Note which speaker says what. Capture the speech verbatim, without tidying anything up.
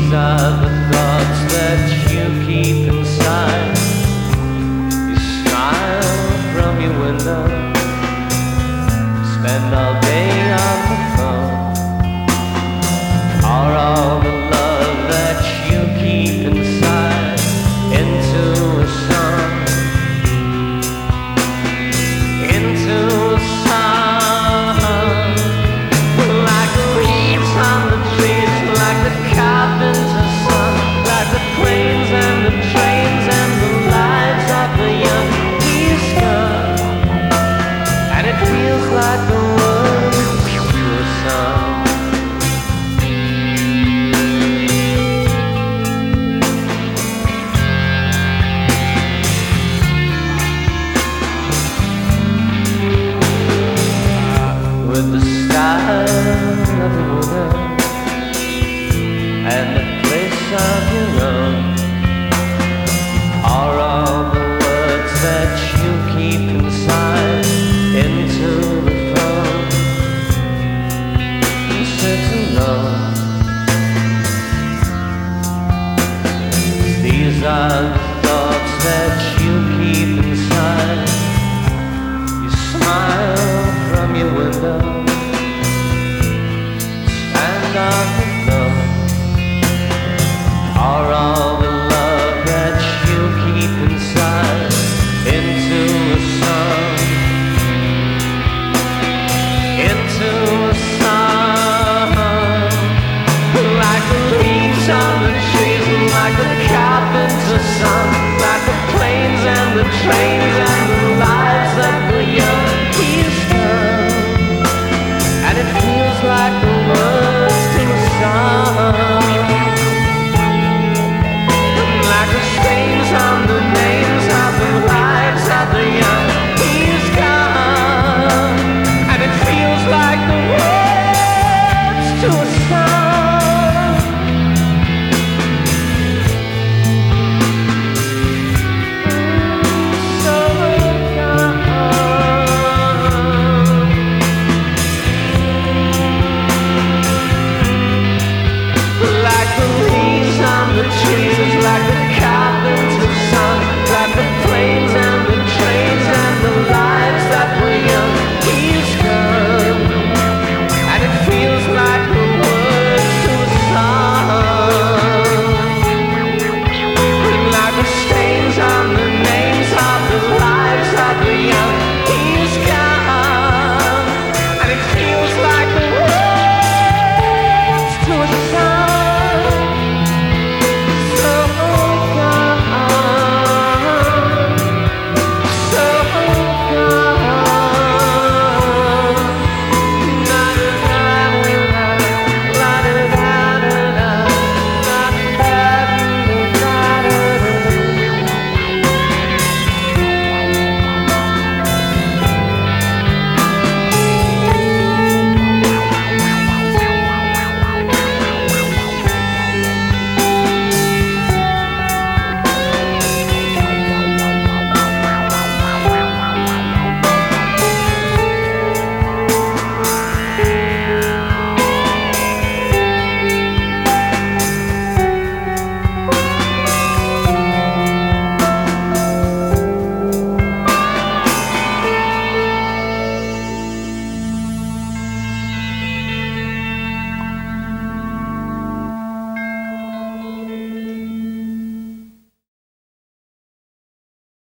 Speaker 1: These are the thoughts that you keep inside. You smile from your window, spend all day on the phone. Are all the love that you keep inside into a song, into a song, like the leaves on the trees, like the carpenter's son, like the planes and the trains and the lives of the young. He's gone, and it feels like the words to a song. With the style of a woman and the place of your own, are all the words that you keep inside into the phone. You sit alone. These are